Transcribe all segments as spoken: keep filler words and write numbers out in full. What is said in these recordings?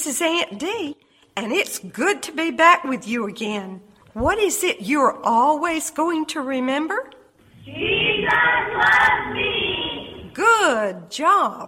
this is Aunt Dee, and it's good to be back with you again. What is it you're always going to remember? Jesus loves me! Good job!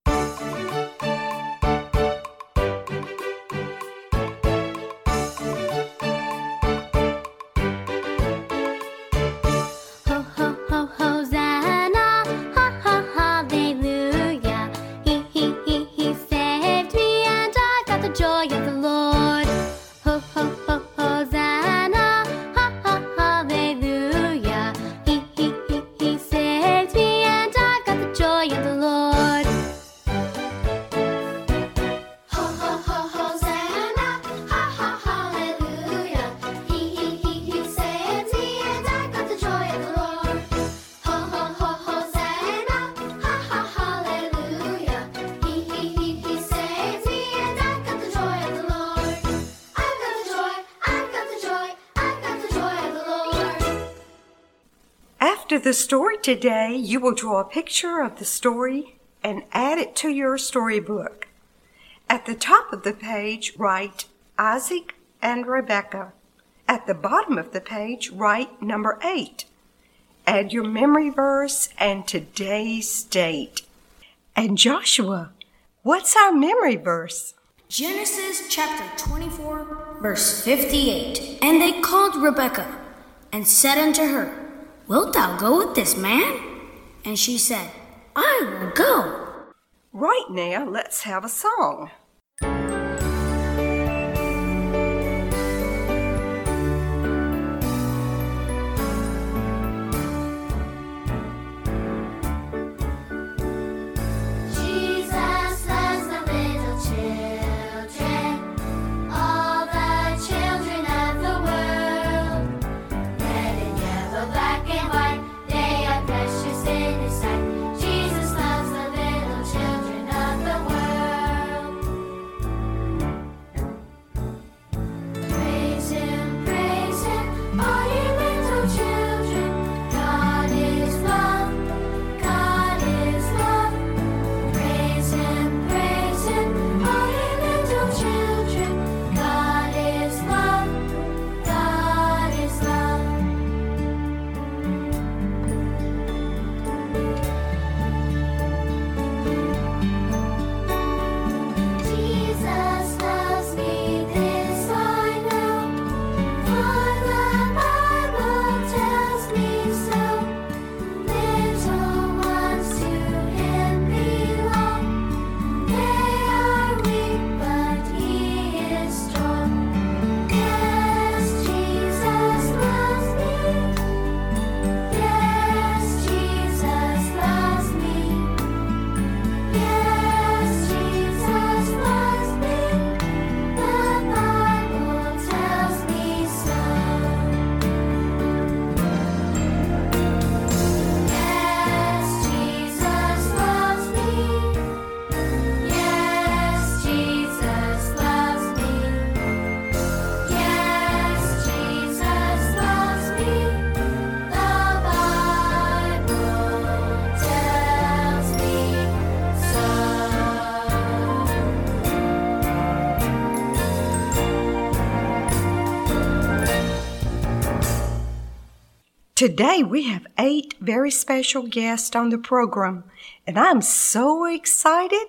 After the story today, you will draw a picture of the story and add it to your storybook. At the top of the page, write Isaac and Rebecca. At the bottom of the page, write number eight. Add your memory verse and today's date. And Joshua, what's our memory verse? Genesis chapter twenty-four, verse fifty-eight. And they called Rebekah and said unto her, Wilt thou go with this man? And she said, I will go. Right now, let's have a song. Today we have eight very special guests on the program, and I'm so excited.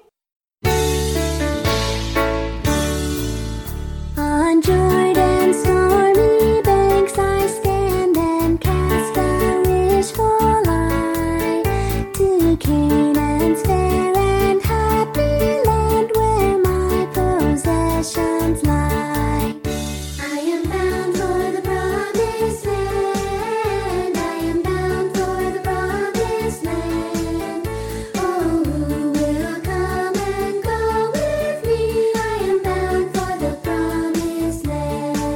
On Jordan's stormy banks I stand and cast a wishful eye to Canaan's fair and happy land where my possessions lie. I am bound for the promised land. I am bound for the promised land. Oh, who will come and go with me? I am bound for the promised land.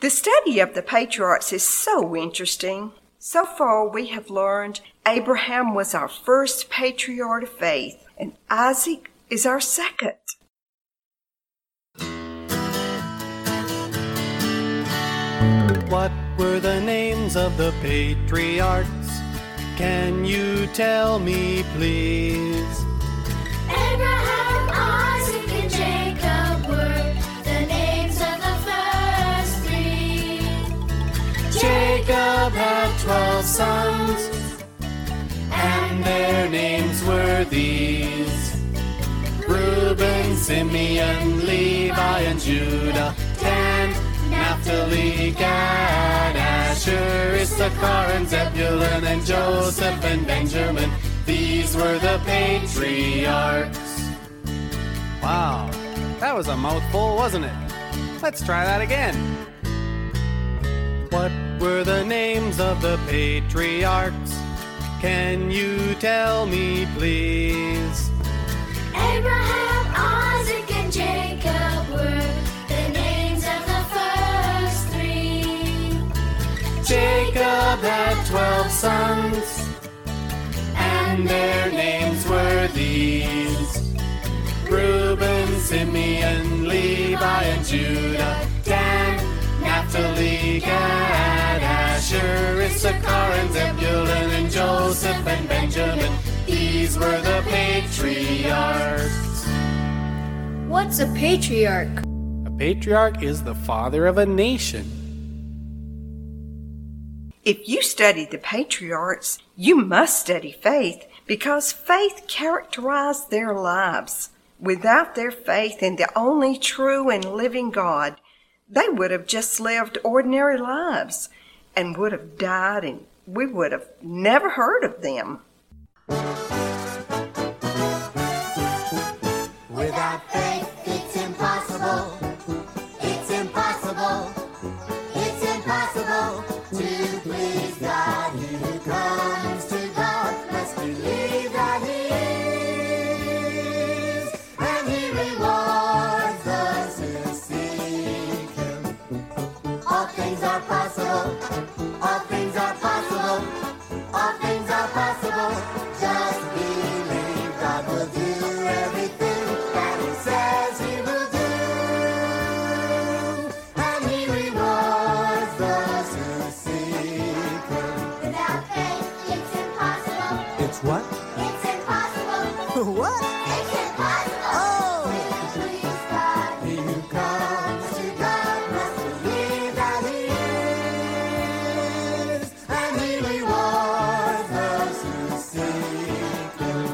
The study of the patriarchs is so interesting. So far we have learned Abraham was our first patriarch of faith, and Isaac is our second. What were the names of the patriarchs? Can you tell me, please? Abraham, Isaac, and Jacob were the names of the first three. Jacob had twelve sons, and their names were these: Reuben, Simeon, Levi, and Judah, Dan, Naphtali, Gad, Asher, Issachar, and Zebulun, and Joseph, and Benjamin. These were the patriarchs. Wow, that was a mouthful, wasn't it? Let's try that again. What were the names of the patriarchs? Can you tell me, please? Abraham, Isaac, and Jacob were the names of the first three. Jacob had twelve sons, and their names were these: Reuben, Simeon, Levi, and Judah, Dan, Naphtali, Gad, Asher, Issachar, and Zebulun, and Joseph, and Benjamin. These were the patriarchs. What's a patriarch? A patriarch is the father of a nation. If you study the patriarchs, you must study faith, because faith characterized their lives. Without their faith in the only true and living God, they would have just lived ordinary lives and would have died, and we would have never heard of them. Without faith, it's impossible. It's impossible. It's impossible to please God. He who comes to God must believe that He is, and He rewards those who seek Him. All things are possible. All things are possible. All things are possible. Just believe God will do everything that He says He will do, and He rewards those who seek Him. Without faith, it's impossible. It's what? It's impossible. What? It's impossible. Oh! To please God. He who comes to God must believe that He is, and He rewards those who seek Him.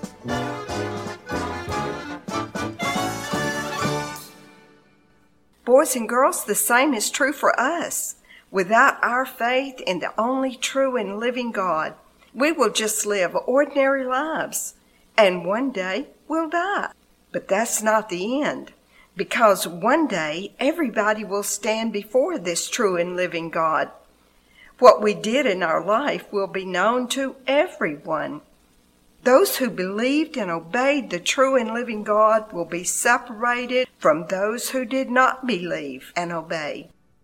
Boys and girls, the same is true for us. Without our faith in the only true and living God, we will just live ordinary lives, and one day we'll die. But that's not the end, because one day everybody will stand before this true and living God. What we did in our life will be known to everyone. Those who believed and obeyed the true and living God will be separated from those who did not believe and obey.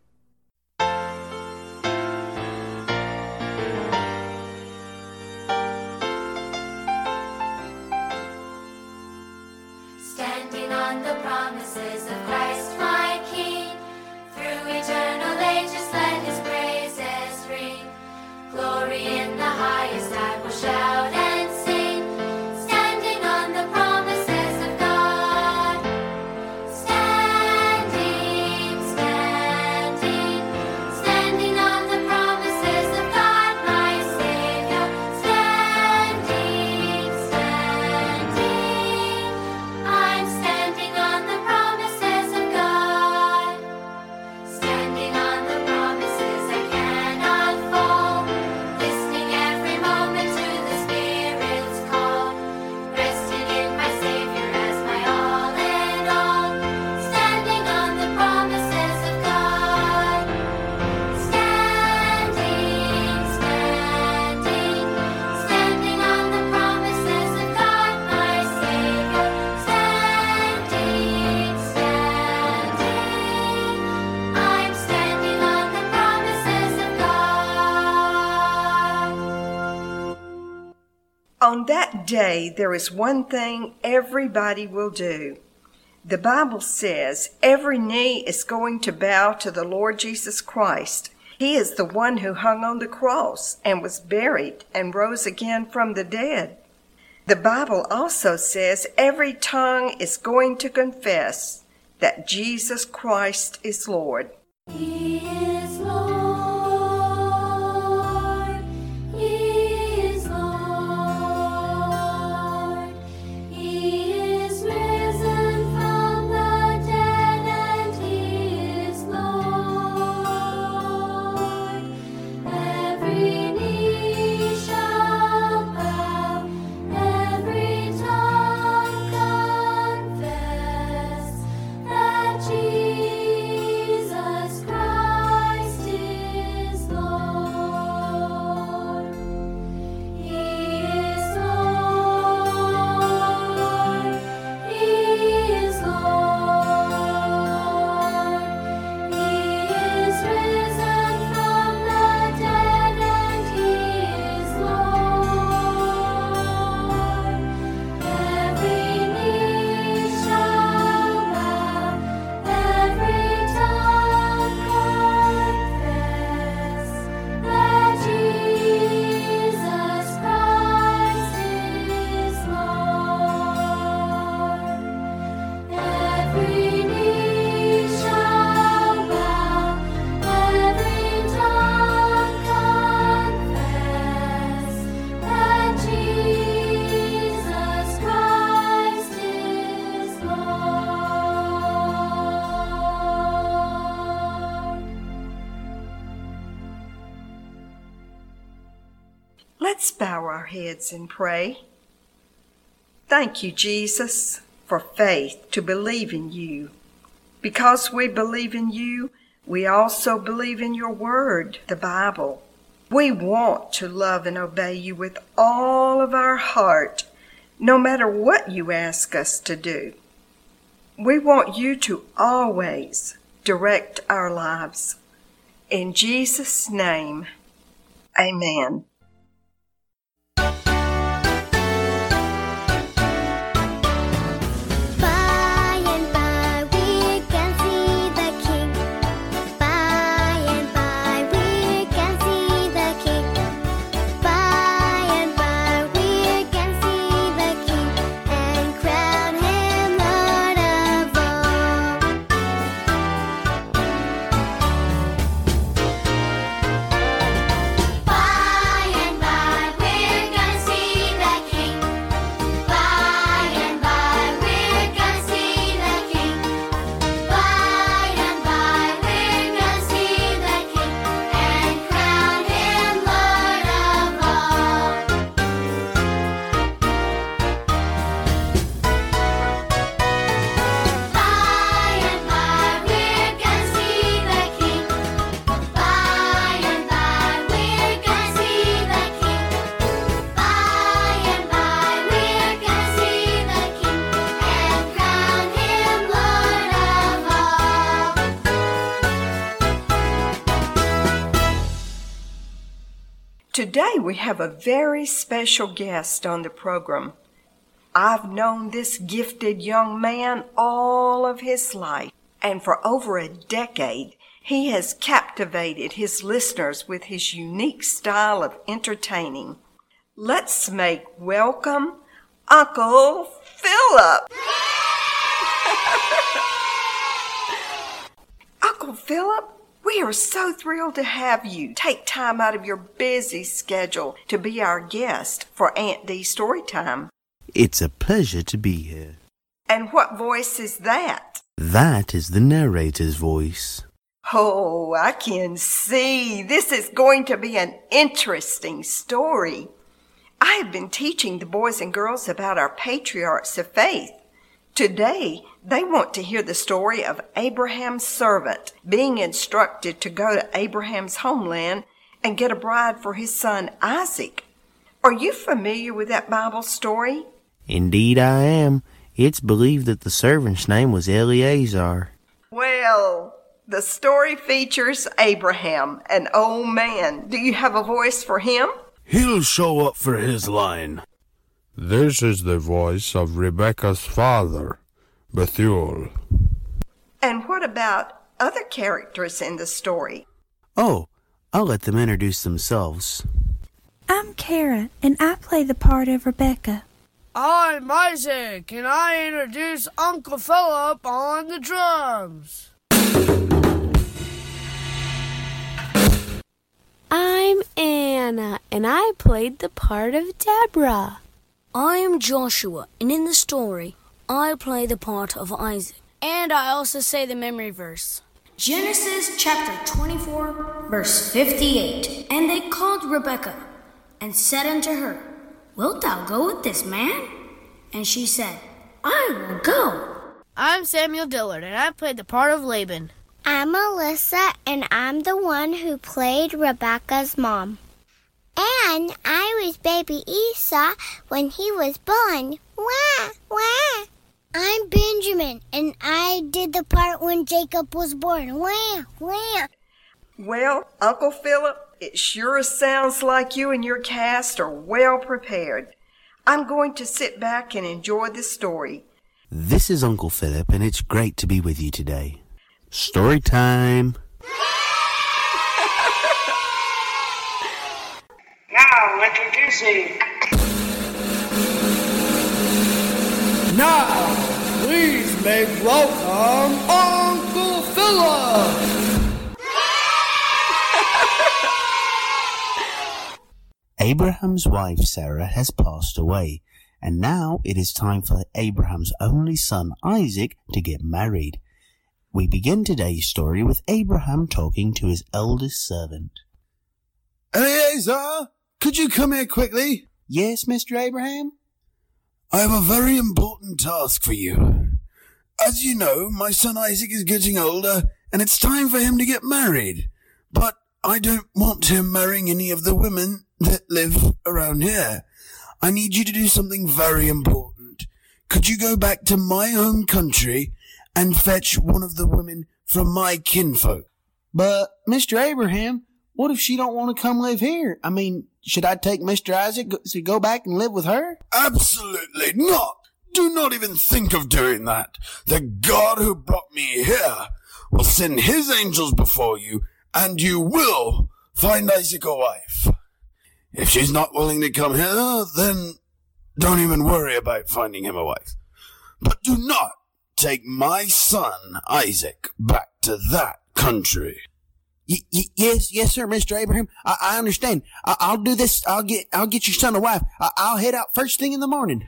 Standing on the promises of Christ my King, through eternal ages let His praises ring. Glory in the highest I will shout and sing, standing on the promises of God. Standing, standing, standing on the promises of God my Savior. Standing, standing, I'm standing on the promises On that day, there is one thing everybody will do. The Bible says every knee is going to bow to the Lord Jesus Christ. He is the one who hung on the cross and was buried and rose again from the dead. The Bible also says every tongue is going to confess that Jesus Christ is Lord. He is Lord. He is Lord. He is risen from the dead, and He is Lord. Every knee shall bow, every tongue confess that Jesus Christ is Lord. He is Lord. He is Lord. He is risen from the dead, and He is Lord. Every knee shall bow, every tongue confess that Jesus Christ is Lord. Every knee shall bow, every tongue confess that Jesus Christ is Lord. Let's bow our heads and pray. Thank you, Jesus, for faith to believe in you. Because we believe in you, we also believe in your word, the Bible. We want to love and obey you with all of our heart, no matter what you ask us to do. We want you to always direct our lives. In Jesus' name, amen. By and by we can see the King. By and by we can see the King. By and by we can see the King and crown Him Lord of all. By and by we're gonna see the King. By and by we're gonna see the King. By and by we're gonna see the King and crown Him Lord of all. By and by we're gonna see the King. By and by we're gonna see the King. By and by we're gonna see the King and crown Him Lord of all. Today we have a very special guest on the program. I've known this gifted young man all of his life, and for over a decade, he has captivated his listeners with his unique style of entertaining. Let's make welcome Uncle Philip. Uncle Philip, we are so thrilled to have you take time out of your busy schedule to be our guest for Aunt Dee's Storytime. It's a pleasure to be here. And what voice is that? That is the narrator's voice. Oh, I can see. This is going to be an interesting story. I have been teaching the boys and girls about our patriarchs of faith. Today, they want to hear the story of Abraham's servant being instructed to go to Abraham's homeland and get a bride for his son Isaac. Are you familiar with that Bible story? Indeed I am. It's believed that the servant's name was Eleazar. Well, the story features Abraham, an old man. Do you have a voice for him? He'll show up for his line. This is the voice of Rebecca's father, Bethuel. And what about other characters in the story? Oh, I'll let them introduce themselves. I'm Kara, and I play the part of Rebecca. I'm Isaac, and I introduce Uncle Philip on the drums. I'm Anna, and I played the part of Deborah. I'm Joshua, and in the story, I play the part of Isaac. And I also say the memory verse. Genesis chapter twenty-four, verse fifty-eight. And they called Rebekah, and said unto her, Wilt thou go with this man? And she said, I will go. I'm Samuel Dillard, and I played the part of Laban. I'm Alyssa, and I'm the one who played Rebecca's mom. And I was baby Esau when he was born. Wah, wah. I'm Benjamin, and I did the part when Jacob was born. Wah, wah. Well, Uncle Philip, it sure sounds like you and your cast are well prepared. I'm going to sit back and enjoy the story. This is Uncle Philip, and it's great to be with you today. Story time. Now, introducing... Now, please make welcome Uncle Philip! Abraham's wife Sarah has passed away, and now it is time for Abraham's only son Isaac to get married. We begin today's story with Abraham talking to his eldest servant. Eliezer, could you come here quickly? Yes, Mister Abraham? I have a very important task for you. As you know, my son Isaac is getting older, and it's time for him to get married. But I don't want him marrying any of the women that live around here. I need you to do something very important. Could you go back to my home country and fetch one of the women from my kinfolk? But, Mister Abraham, what if she don't want to come live here? I mean, should I take Mister Isaac to go back and live with her? Absolutely not. Do not even think of doing that. The God who brought me here will send his angels before you, and you will find Isaac a wife. If she's not willing to come here, then don't even worry about finding him a wife. But do not take my son Isaac back to that country. Y- y- yes, yes, sir, Mister Abraham. I, I understand. I- I'll do this. I'll get. I'll get your son a wife. I- I'll head out first thing in the morning.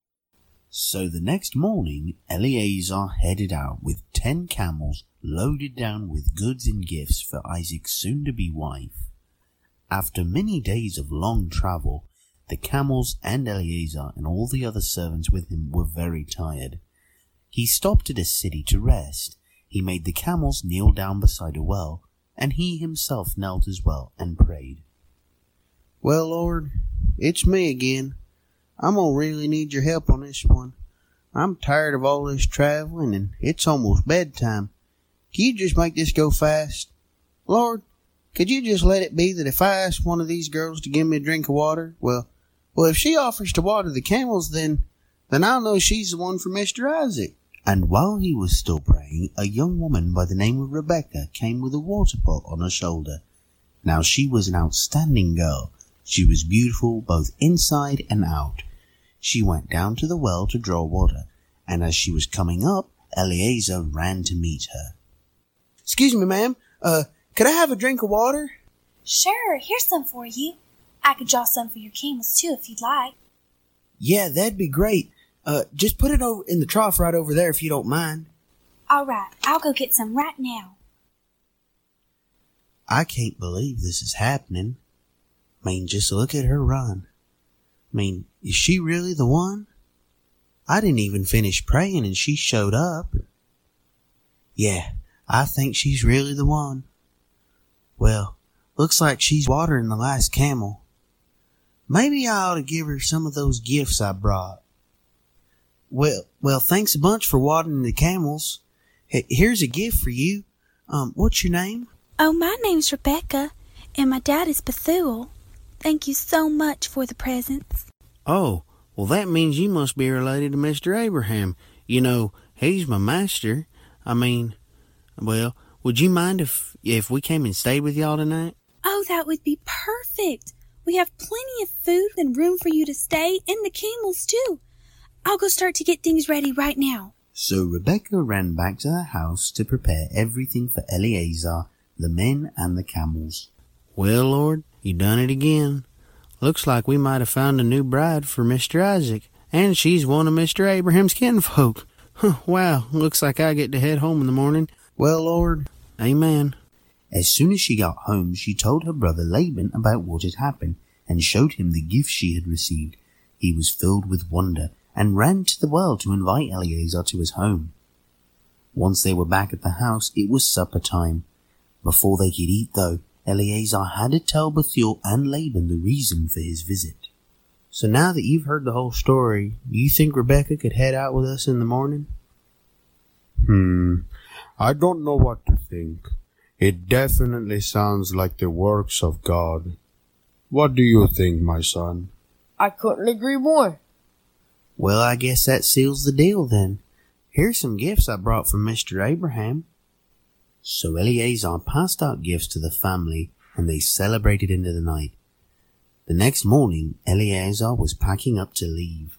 So the next morning, Eliezer headed out with ten camels loaded down with goods and gifts for Isaac's soon-to-be wife. After many days of long travel, the camels and Eliezer and all the other servants with him were very tired. He stopped at a city to rest. He made the camels kneel down beside a well, and he himself knelt as well and prayed. Well, Lord, it's me again. I'm gonna really need your help on this one. I'm tired of all this traveling, and it's almost bedtime. Can you just make this go fast? Lord, could you just let it be that if I ask one of these girls to give me a drink of water, well, well, if she offers to water the camels, then, then I'll know she's the one for Mister Isaac. And while he was still praying, a young woman by the name of Rebecca came with a water pot on her shoulder. Now she was an outstanding girl. She was beautiful both inside and out. She went down to the well to draw water, and as she was coming up, Eliezer ran to meet her. Excuse me, ma'am. Uh, could I have a drink of water? Sure, here's some for you. I could draw some for your camels, too, if you'd like. Yeah, that'd be great. Uh, just put it over in the trough right over there if you don't mind. All right, I'll go get some right now. I can't believe this is happening. I mean, just look at her run. I mean, is she really the one? I didn't even finish praying and she showed up. Yeah, I think she's really the one. Well, looks like she's watering the last camel. Maybe I ought to give her some of those gifts I brought. Well, well, thanks a bunch for watering the camels. H- here's a gift for you. Um, what's your name? Oh, my name's Rebecca, and my dad is Bethuel. Thank you so much for the presents. Oh, Well, that means you must be related to Mister Abraham. You know, he's my master. I mean, well, would you mind if if we came and stayed with y'all tonight? Oh, that would be perfect. We have plenty of food and room for you to stay, and the camels, too. I'll go start to get things ready right now. So Rebecca ran back to the house to prepare everything for Eleazar, the men and the camels. Well, Lord, you done it again. Looks like we might have found a new bride for Mister Isaac, and she's one of Mister Abraham's kinfolk. Huh, wow, looks like I get to head home in the morning. Well, Lord. Amen. As soon as she got home, she told her brother Laban about what had happened, and showed him the gifts she had received. He was filled with wonder, and ran to the well to invite Eleazar to his home. Once they were back at the house, it was supper time. Before they could eat, though, Eleazar had to tell Bethuel and Laban the reason for his visit. So now that you've heard the whole story, do you think Rebecca could head out with us in the morning? Hmm, I don't know what to think. It definitely sounds like the works of God. What do you think, my son? I couldn't agree more. Well, I guess that seals the deal then. Here's some gifts I brought from Mister Abraham. So Eleazar passed out gifts to the family, and they celebrated into the night. The next morning, Eleazar was packing up to leave.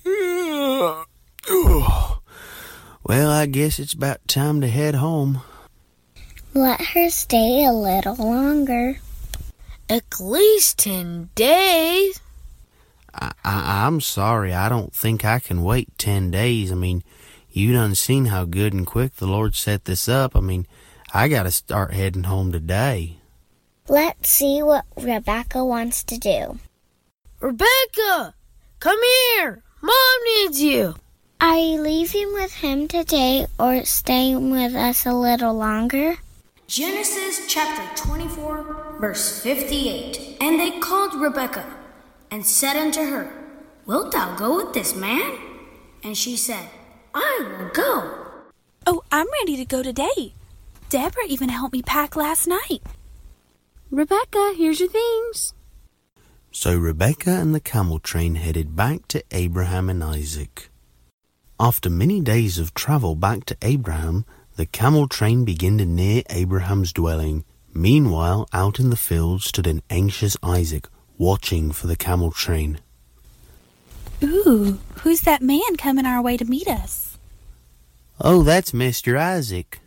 Well, I guess it's about time to head home. Let her stay a little longer. At least ten days. I, I, I'm sorry, I don't think I can wait ten days. I mean, you done seen how good and quick the Lord set this up. I mean, I gotta start heading home today. Let's see what Rebecca wants to do. Rebecca, come here. Mom needs you. Are you leaving with him today or staying with us a little longer? Genesis chapter twenty-four, verse fifty-eight. And they called Rebekah, and said unto her, Wilt thou go with this man? And she said, I will go. Oh, I'm ready to go today. Deborah even helped me pack last night. Rebecca, here's your things. So Rebecca and the camel train headed back to Abraham and Isaac. After many days of travel back to Abraham, the camel train began to near Abraham's dwelling. Meanwhile, out in the field stood an anxious Isaac, watching for the camel train. Ooh, who's that man coming our way to meet us? Oh, that's Mister Isaac.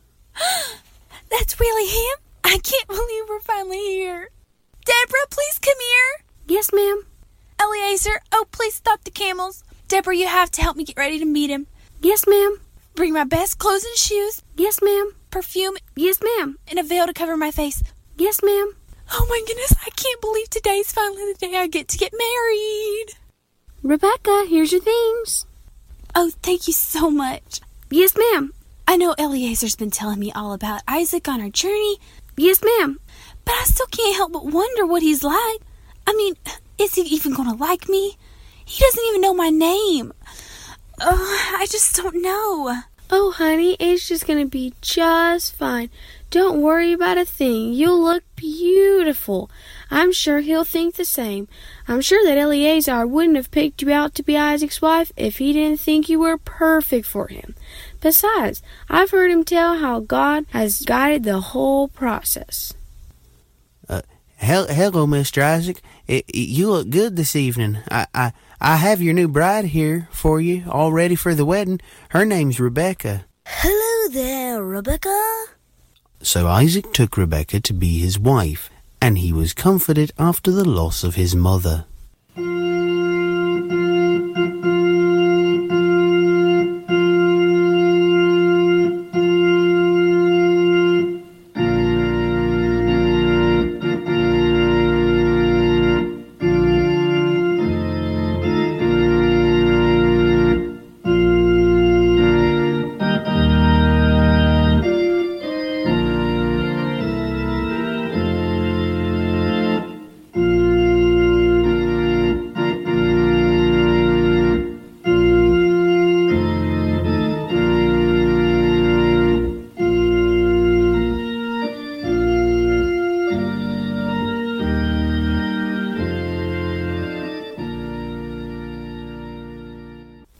That's really him? I can't believe we're finally here. Deborah, please come here. Yes, ma'am. Eleazar, oh, please stop the camels. Deborah, you have to help me get ready to meet him. Yes, ma'am. Bring my best clothes and shoes. Yes, ma'am. Perfume. Yes, ma'am. And a veil to cover my face. Yes, ma'am. Oh my goodness, I can't believe today's finally the day I get to get married. Rebecca, here's your things. Oh, thank you so much. Yes, ma'am. I know Eleazar's been telling me all about Isaac on our journey. Yes, ma'am. But I still can't help but wonder what he's like. I mean, is he even going to like me? He doesn't even know my name. Oh, I just don't know. Oh, honey, it's just going to be just fine. Don't worry about a thing. You'll look beautiful. I'm sure he'll think the same. I'm sure that Eleazar wouldn't have picked you out to be Isaac's wife if he didn't think you were perfect for him. Besides, I've heard him tell how God has guided the whole process. Uh, hel- hello, Mister Isaac. I- I- you look good this evening. I, I, I have your new bride here for you, all ready for the wedding. Her name's Rebecca. Hello there, Rebecca. So Isaac took Rebecca to be his wife, and he was comforted after the loss of his mother.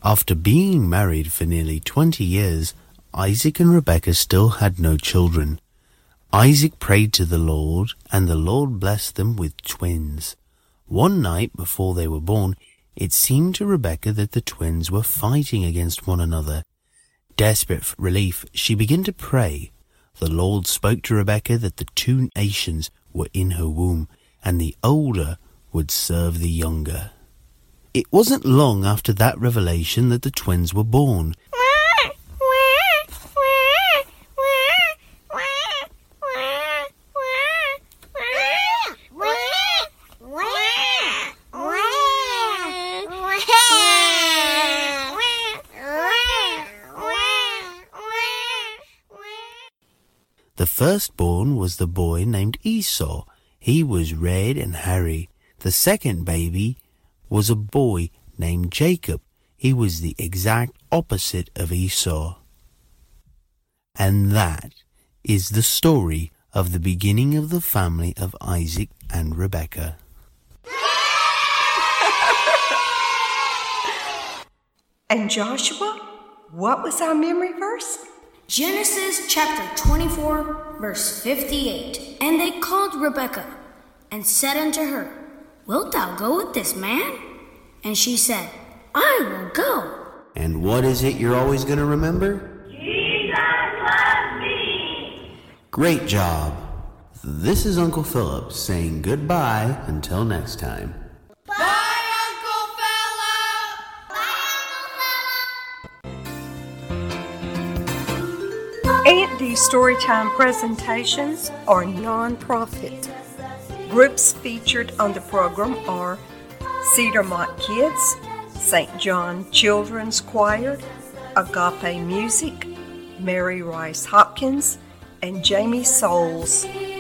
After being married for nearly twenty years, Isaac and Rebekah still had no children. Isaac prayed to the Lord, and the Lord blessed them with twins. One night before they were born, it seemed to Rebekah that the twins were fighting against one another. Desperate for relief, she began to pray. The Lord spoke to Rebekah that the two nations were in her womb, and the older would serve the younger. It wasn't long after that revelation that the twins were born. The firstborn was the boy named Esau. He was red and hairy. The second baby was a boy named Jacob. He was the exact opposite of Esau. And that is the story of the beginning of the family of Isaac and Rebekah. And Joshua, what was our memory verse? Genesis chapter twenty-four, verse fifty-eight. And they called Rebekah, and said unto her, Wilt thou go with this man? And she said, I will go. And what is it you're always going to remember? Jesus loves me. Great job. This is Uncle Philip saying goodbye until next time. Aunt Dee's Storytime presentations are non-profit. Groups featured on the program are Cedar Mont Kids, Saint John Children's Choir, Agape Music, Mary Rice Hopkins, and Jamie Souls.